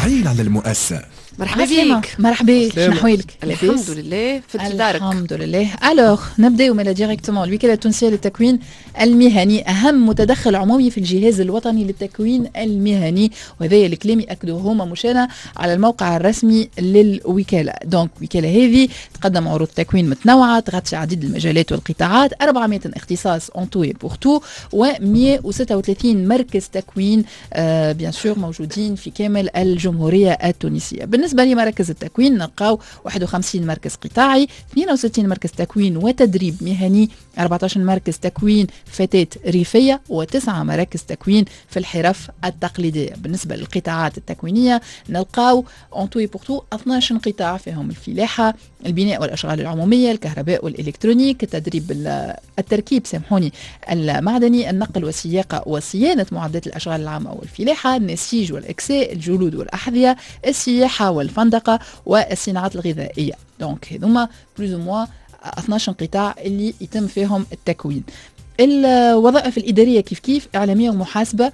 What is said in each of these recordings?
اسماعيل على المؤسسة. مرحبا بك. مرحبا، شنو حوالك؟ الحمد لله، في دارك. الحمد لله. الوغ نبداو من ديريكتومون. الوكالة التونسية للتكوين المهني أهم متدخل عمومي في الجهاز الوطني للتكوين المهني، وهذا الكلام يأكدوه هما مشانا على الموقع الرسمي للوكالة. دونك الوكالة هذه تقدم عروض تكوين متنوعة تغطي عديد المجالات والقطاعات، 400 اختصاص اون تو بورتو، و136 مركز تكوين بيان سور موجودين في كامل الجمهورية التونسية. بالنسبة لمراكز التكوين نلقاو 51 مركز قطاعي، 62 مركز تكوين وتدريب مهني، 14 مركز تكوين فتاة ريفية، و9 مراكز تكوين في الحرف التقليدية. بالنسبة للقطاعات التكوينية نلقاو اون تو بورتو 12 قطاع فيهم الفلاحة، البناء والأشغال العمومية، الكهرباء والإلكترونيك، التركيب سامحوني المعدني، النقل والسياقة وصيانة معدات الأشغال العامة والفلاحة، النسيج والإكساء، الجلود والأحذية، السياحة والفندقة، والصناعات الغذائية. دونك هذوما بلوز او موا 12 قطاع اللي يتم فيهم التكوين. الوظائف الإدارية كيف إعلامية ومحاسبة،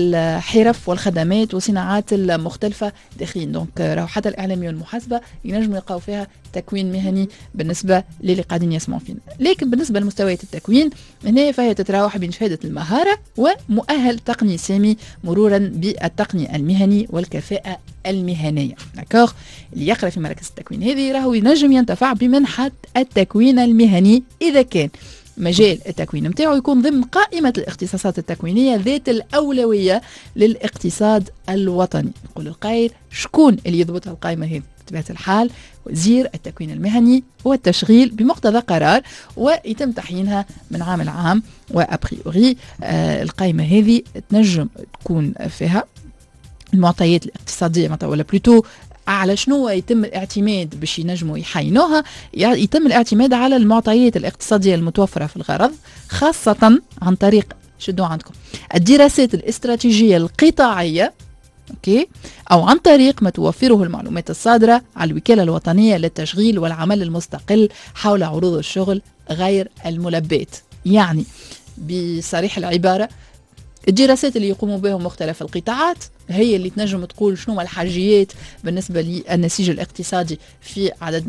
الحرف والخدمات والصناعات المختلفة داخلين. دونك راهو حتى الإعلامية والمحاسبة ينجموا يلقاو فيها تكوين مهني بالنسبة للي قاعدين يسمعوا فينا. لكن بالنسبة لمستويات التكوين هنا فهي تتراوح بين شهادة المهارة ومؤهل تقني سامي، مرورا بالتقني المهني والكفاءة المهنية. داكوغ اللي يقرأ في مراكز التكوين هذه راهو ينجم ينتفع بمنحة التكوين المهني إذا كان مجال التكوين متاعه يكون ضمن قائمة الاختصاصات التكوينية ذات الأولوية للاقتصاد الوطني. يقول القائل شكون اللي يضبط القائمة هذه؟ بطبيعة الحال وزير التكوين المهني والتشغيل بمقتضى قرار، ويتم تحيينها من عام لعام. وأبريوري القائمة هذه تنجم تكون فيها المعطيات الاقتصادية ولا بلوتو على شنو يتم الاعتماد باش ينجموا يحينوها. يتم الاعتماد على المعطيات الاقتصادية المتوفرة في الغرض، خاصة عن طريق شدوا عندكم الدراسات الاستراتيجية القطاعية، اوكي، او عن طريق ما توفره المعلومات الصادرة على الوكالة الوطنية للتشغيل والعمل المستقل حول عروض الشغل غير الملبات. يعني بصريح العبارة الدراسات اللي يقوموا بهم مختلف القطاعات هي اللي تنجم تقول شنو الحاجيات بالنسبة للنسيج الاقتصادي في عدد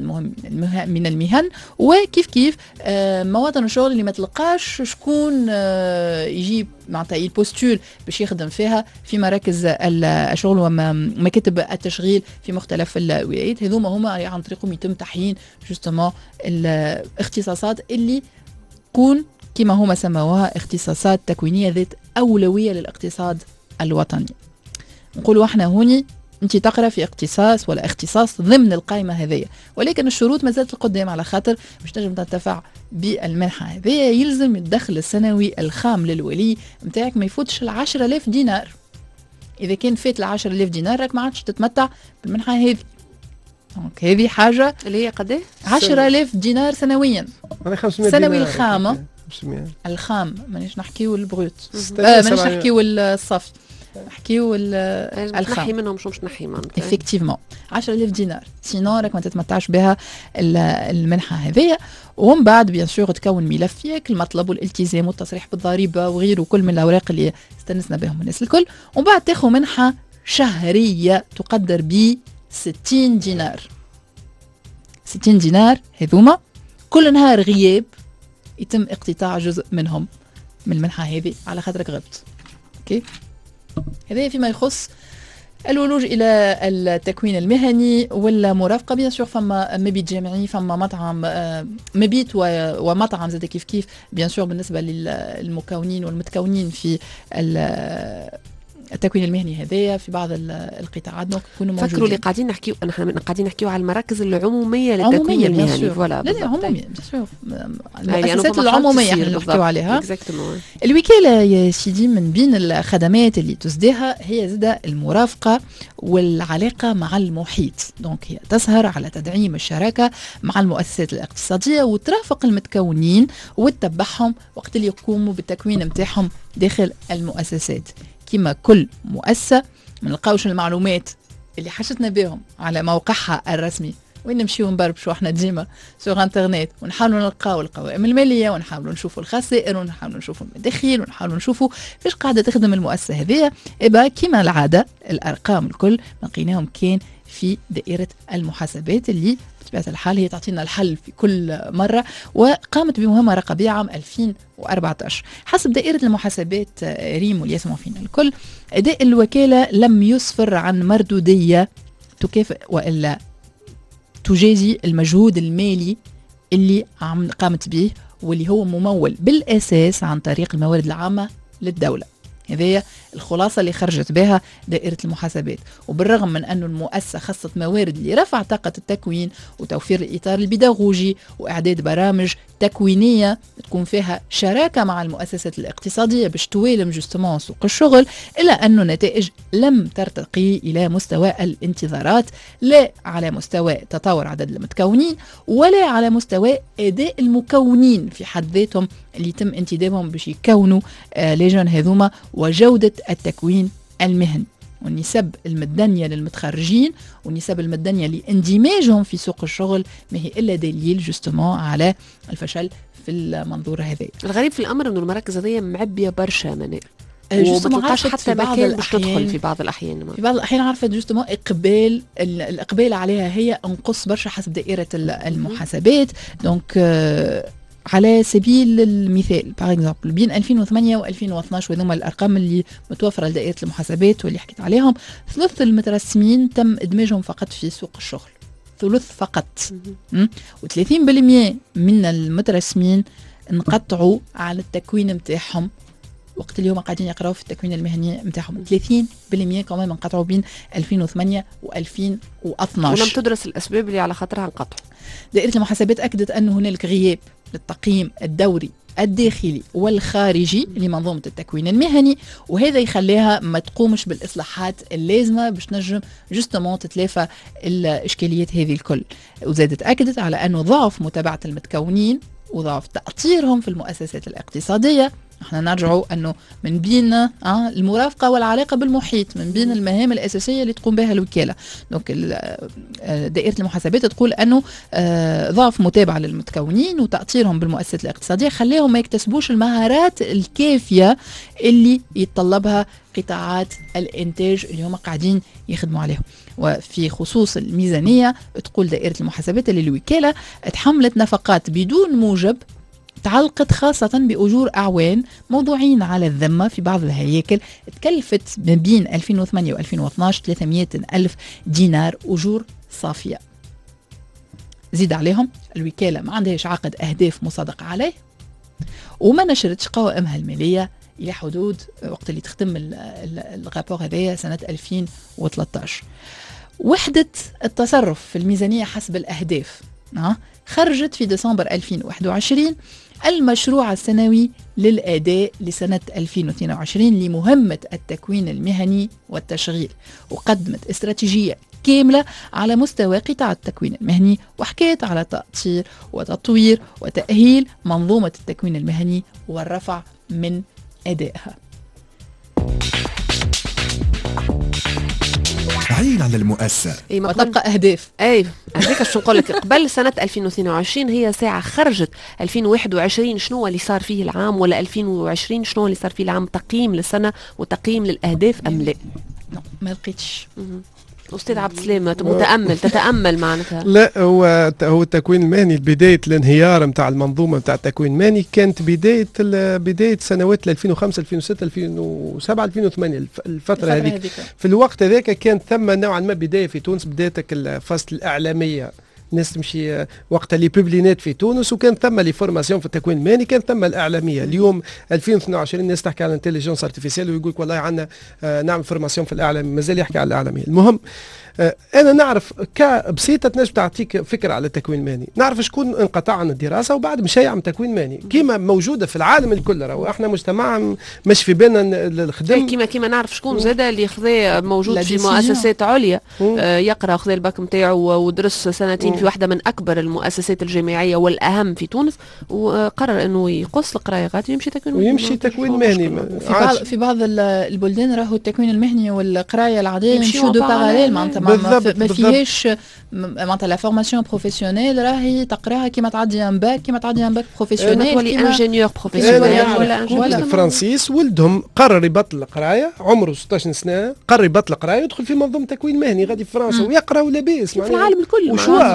من المهن، وكيف كيف مواطن الشغل اللي ما تلقاش شكون يجيب معناتها البوستول باش يخدم فيها في مراكز الشغل ومكاتب التشغيل في مختلف الولايات. هذوما عن طريقهم يتم تحيين جوستومون الاختصاصات اللي تكون كما هما سموها اختصاصات تكوينية ذات أولوية للاقتصاد الوطني. نقولوا احنا هوني انت تقرأ في اختصاص ولا اختصاص ضمن القائمة هذه، ولكن الشروط ما زالت القدام على خاطر باش تنجم تنتفع بالمنحة هذه يلزم الدخل السنوي الخام للولي متاعك ما يفوتش 10,000 دينار. إذا كان فات 10,000 دينار راك ما عادش تتمتع بالمنحة هذه. دونك هذه حاجة اللي هي قديه 10,000 دينار سنويا. سنوي الخامة الخام، مانيش نحكيو البروت، مانيش نحكيو الصف، نحكيو الخام. نحي منهم شو مش نحي معناتها افكتيفمون 10,000 دينار، سينو راك ما تتمتعش بها المنحة هذه. ومن بعد بيان سور تكون ملف ياك المطلب والالتزام والتصريح بالضريبة وغيره كل من الأوراق اللي استنسنا بهم الناس الكل. ومن بعد تاخذ منحة شهرية تقدر ب 60 دينار. 60 دينار هذوما كل نهار غياب يتم اقتطاع جزء منهم من المنحة هذه على خاطرك غبت. اوكي، هذا فيما يخص الولوج الى التكوين المهني والمرافقه. بيان سور فما مبيت جامعي، فما مطعم مبيت ومطعم زاد كيف بيان سور بالنسبه للمكونين والمتكونين في التكوين المهني هذايا في بعض القطاعات. دونك يكونوا موجودين. فكروا اللي قاعدين نحكيو، نحن قاعدين نحكيو على المراكز العموميه للتكوين المهني. فوالا لا عموميه بيان المؤسسات العموميه احنا نحكيو عليها. الوكاله يا سيدي من بين الخدمات اللي تسديها هي زاده المرافقه والعلاقه مع المحيط. دونك هي تسهر على تدعيم الشراكه مع المؤسسات الاقتصاديه وترافق المتكونين وتتبعهم وقت اللي يقوموا بالتكوين نتاعهم داخل المؤسسات. كما كل مؤسسة ما نلقاوش المعلومات اللي حشتنا بهم على موقعها الرسمي وين نمشيو نبربشوا احنا ديما سوغ انترنت ونحاولوا نلقاو القوائم الماليه ونحاولوا نشوفوا الخسائر ونحاولوا نشوفوا المداخيل ونحاولوا نشوفوا فاش قاعده تخدم المؤسسه هذه. إبا كما العاده الارقام الكل لقيناهم كان في دائره المحاسبات اللي بطبيعه الحال هي تعطينا الحل في كل مره، وقامت بمهمه رقابيه عام 2014. حسب دائره المحاسبات ريم واللي يسمعوا فينا الكل، اداء الوكاله لم يسفر عن مردوديه تكافئ والا تجازي المجهود المالي اللي قامت به، واللي هو ممول بالاساس عن طريق الموارد العامه للدوله. هذه الخلاصة اللي خرجت بها دائرة المحاسبات. وبالرغم من أن المؤسسة خصت موارد لرفع طاقة التكوين وتوفير الإطار البيداغوجي وإعداد برامج تكوينية تكون فيها شراكة مع المؤسسات الاقتصادية باش توالم جستمون سوق الشغل، إلا أن النتائج لم ترتقي إلى مستوى الانتظارات، لا على مستوى تطور عدد المتكونين ولا على مستوى أداء المكونين في حد ذاتهم اللي يتم انتدابهم باش يكونوا لجان هذوما، وجودة التكوين المهني والنسب المدنية للمتخرجين والنسب المدنية لاندماجهم في سوق الشغل ما هي إلا دليل جستمون على الفشل في المنظور هذا. الغريب في الأمر أنه المراكز هذه معبية برشا منال، ومتلقاش حتى مكان باش تدخل في بعض الأحيان. في بعض الأحيان عرفت جستمون الإقبال عليها هي انقص برشا حسب دائرة المحاسبات. دونك على سبيل المثال باغ اكزومبل بين 2008 و2012 وهذوما الارقام اللي متوفره لدائره المحاسبات واللي حكيت عليهم، ثلث المترسمين تم ادماجهم فقط في سوق الشغل، ثلث فقط. و30% من المترسمين انقطعوا على التكوين نتاعهم وقت اليوم قاعدين يقراوا في التكوين المهني نتاعهم. 30% كمان انقطعوا بين 2008 و2012 ولم تدرس الاسباب اللي على خاطرها انقطعوا. دائره المحاسبات اكدت ان هنالك غياب للتقييم الدوري الداخلي والخارجي لمنظومة التكوين المهني، وهذا يخليها ما تقومش بالإصلاحات اللازمة باش نجم جستمون تتلافى الإشكاليات هذه الكل. وزادت أكدت على أنه ضعف متابعة المتكونين وضعف تأطيرهم في المؤسسات الاقتصادية. احنا نرجعوا انه من بين المرافقه والعلاقه بالمحيط من بين المهام الاساسيه اللي تقوم بها الوكاله. دونك دائره المحاسبات تقول انه ضعف متابعه للمتكونين وتاطيرهم بالمؤسسات الاقتصاديه خليهم ما يكتسبوش المهارات الكافيه اللي يتطلبها قطاعات الانتاج اللي هم قاعدين يخدموا عليهم. وفي خصوص الميزانيه تقول دائره المحاسبات اللي الوكاله تحملت نفقات بدون موجب تعلقت خاصة بأجور أعوان موضوعين على الذمة في بعض الهياكل تكلفت ما بين 2008 و2012 300 ألف دينار أجور صافية. زيد عليهم الوكالة ما عندهاش عقد أهداف مصادق عليه وما نشرتش قوائمها المالية إلى حدود وقت اللي تختم الرابور هذايا سنة 2013. وحدة التصرف في الميزانية حسب الأهداف خرجت في ديسمبر 2021 المشروع السنوي للأداء لسنة 2022 لمهمة التكوين المهني والتشغيل، وقدمت استراتيجية كاملة على مستوى قطاع التكوين المهني وحكيت على تأطير وتطوير وتأهيل منظومة التكوين المهني والرفع من أدائها. عين على المؤسسة وتبقى أهداف. هذيك شو نقول لك. قبل سنة 2022 هي ساعة خرجت 2021 شنو اللي صار فيه العام، ولا 2020 شنو اللي صار فيه العام، تقييم للسنة وتقييم للأهداف أم لا؟ ما لقيتش. أستاذ عبد السلام تتأمل معناتها. لا هو التكوين المهني بداية الانهيار نتاع المنظومة نتاع التكوين المهني كانت بداية سنوات 2005 2006 2007 2008 الفترة هذيك. في الوقت هذاك كانت ثم نوعا ما بداية في تونس، بدايتك الفصل الإعلامية الناس تمشي وقت اللي بيبلينات في تونس، وكان ثم لي فورماسيون في التكوين المهني، كان ثم الإعلامية. اليوم 2022 الناس تحكي على الانتليجنس ارتفيسيال ويقول لك والله عندنا نعمل فورماسيون في الإعلام، مازال يحكي على الإعلامية. المهم أنا نعرف كبسيطة تنجم تعطيك فكرة على التكوين المهني، نعرف شكون انقطع عن الدراسة وبعد مش يعمل تكوين مهني كيما موجودة في العالم الكل. راهو احنا مجتمع مش في بالنا الخدم كيما نعرف شكون زادا اللي خذا موجود في مؤسسات عليا يقرأ خذا الباك نتاعو ودرس سنتين في واحدة من أكبر المؤسسات الجامعية والأهم في تونس، وقرر إنه يقص القراية غادي يمشي تكوين مهني. في بعض البلدان راهو التكوين المهني والقراية العادية يمشوا دو باراليل، معناتها ما فيهاش معناتها لا فورماسيون بروفيسيونيل راهي تقراها كيما تعدي ان باك بروفيسيونيل تولي انجينيور بروفيسيونيل ولا فرانسيس ولدهم قرر يبطل القرايه عمره 16 سنه قرر يبطل القرايه يدخل في منظومه تكوين مهني غادي في فرنسا ويقرا ولاباس في العالم الكل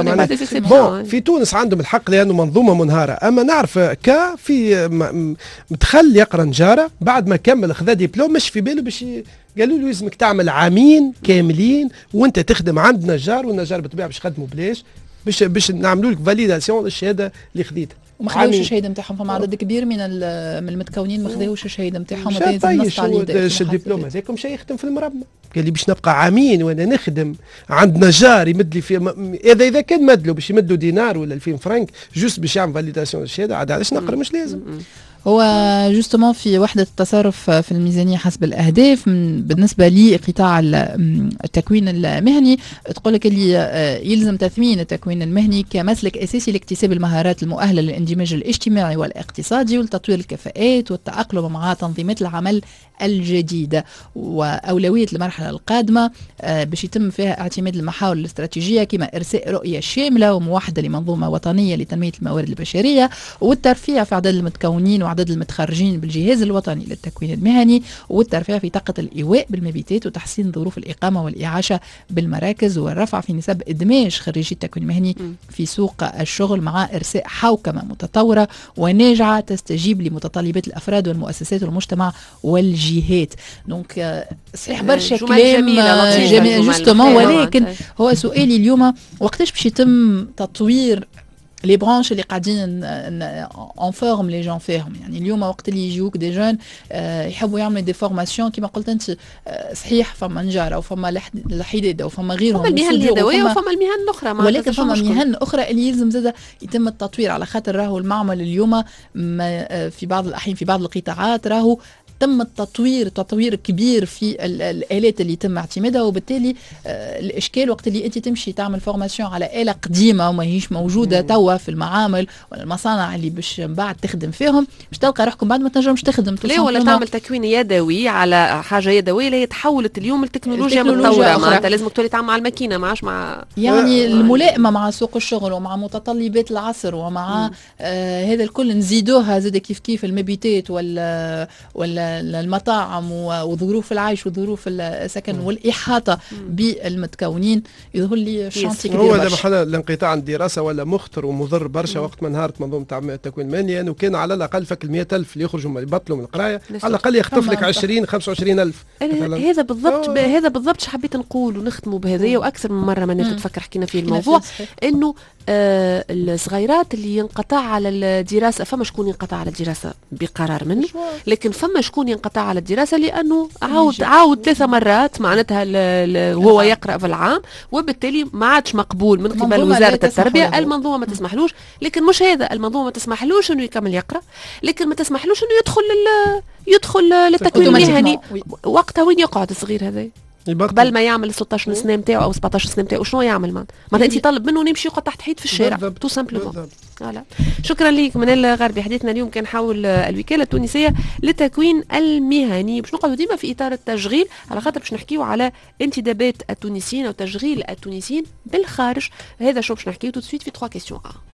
وشو في تونس عندهم الحق لانه منظومه منهاره اما نعرف في مدخل يقرا نجاره بعد ما كمل خذا دبلوم مش في باله باش قالوا له لازمك تعمل عامين كاملين وانت تخدم عند نجار والنجار بالطبيعه باش يخدموا بلاش باش نعملوا لك فاليداسيون للشهاده اللي خذيتها وما خذوش الشهاده نتاعهم. فما عدد كبير من المتكونين ما خذوش الشهاده نتاعهم طيش الدبلوم هذاك مشى يخدم في المربى قال لي باش نبقى عامين وانا نخدم عند نجار يمد لي في اذا كان مدلو باش يمدلو دينار ولا 2000 فرنك جوست باش يعمل فاليداسيون للشهاده عاد علاش نقرا مش لازم. هو جوستومون في وحدة التصرف في الميزانية حسب الأهداف بالنسبة لقطاع التكوين المهني تقول لك اللي يلزم تثمين التكوين المهني كمسلك أساسي لاكتساب المهارات المؤهلة للاندماج الاجتماعي والاقتصادي ولتطوير الكفاءات والتأقلم مع تنظيمات العمل الجديدة وأولوية المرحلة القادمة باش يتم فيها اعتماد المحاور الاستراتيجية كما إرساء رؤية شاملة وموحدة لمنظومة وطنية لتنمية الموارد البشرية والترفيع في عدد المتكونين وعدد المتخرجين بالجهاز الوطني للتكوين المهني والترفيع في طاقة الإيواء بالمبيتات وتحسين ظروف الإقامة والإعاشة بالمراكز والرفع في نسب إدماج خريجي التكوين المهني في سوق الشغل مع إرساء حوكمة متطورة وناجعة تستجيب لمتطلبات الأفراد والمؤسسات والمجتمع والجهات. دونك صحيح برشا كلام جميل جوستومون ولكن هو سؤالي اليوم وقتاش باش يتم تطوير لي برانش اللي قاعدين اون فورم لي جون فيهم. يعني اليوم وقت اللي يجيوك دي جون يحبوا يعملوا دي فورماسيون كما قلت انت صحيح فما نجاره وفما الحداده وفما غيرهم فما المهن اليدويه وفما المهن الاخرى ولكن فما مهن اخرى اللي يلزم زاده يتم التطوير على خاطر راهو المعمل اليوم في بعض الاحيان في بعض القطاعات راهو تم تطوير كبير في الآلات اللي يتم اعتمادها وبالتالي الإشكال وقت اللي أنت تمشي تعمل فورماسيون على آلة قديمة وما هيش موجودة توا في المعامل ولا المصانع اللي باش بعد تخدم فيهم باش تلقى روحكم بعد ما تنجمش تخدم ليه ولا تعمل تكوين يدوي على حاجة يدوية اللي هي تحولت اليوم التكنولوجيا متطورة أنت لازم تولي تعمل مع الماكينة معاش مع يعني الملائمة مع سوق الشغل ومع متطلبات العصر ومع هذا الكل نزيدوها زاد كيف المبيتات ولا المطاعم وظروف العيش وظروف السكن والإحاطة بالمتكونين يظهر لي شانتي كبير هو هذا محل الانقطاع عن الدراسة ولا مخطر ومضر برشا وقت ما انهارت منظومة التكوين المهني لأنه كان على الأقل فك 100,000 اللي يخرجوا يبطلوا من القراية على الأقل يخطف لك 20-25,000. هذا بالضبط حبيت نقول ونختموا بهذايا وأكثر من مرة ما نتفكر حكينا في الموضوع إنه الصغيرات اللي ينقطع على الدراسة فما شكون ينقطع على الدراسة بقرار منه لكن فما شكون ينقطع على الدراسة لأنه عاود 3 مرات معناتها وهو يقرأ في العام وبالتالي ما عادش مقبول من قبل وزارة التربية. المنظومة ما تسمحلوش لكن مش هذا المنظومة ما تسمحلوش انه يكمل يقرأ لكن ما تسمحلوش انه يدخل للتكوين المهني. وقتها وين يقعد الصغير هذا قبل ما يعمل 16 سنه نتاعو او 17 سنه نتاعو شنو يعمل معناتها انت طالب منه يمشي يقعد تحت حيط في الشارع تو سامبلومون. فوالا شكرا لك منال غربي. حديثنا اليوم كان حول الوكاله التونسيه للتكوين المهني باش نقعدوا ديما في اطار التشغيل على خاطر باش نحكيو على انتدابات التونسيين او تشغيل التونسيين بالخارج. هذا شو باش نحكيو تو سويت في 3 كيسيون.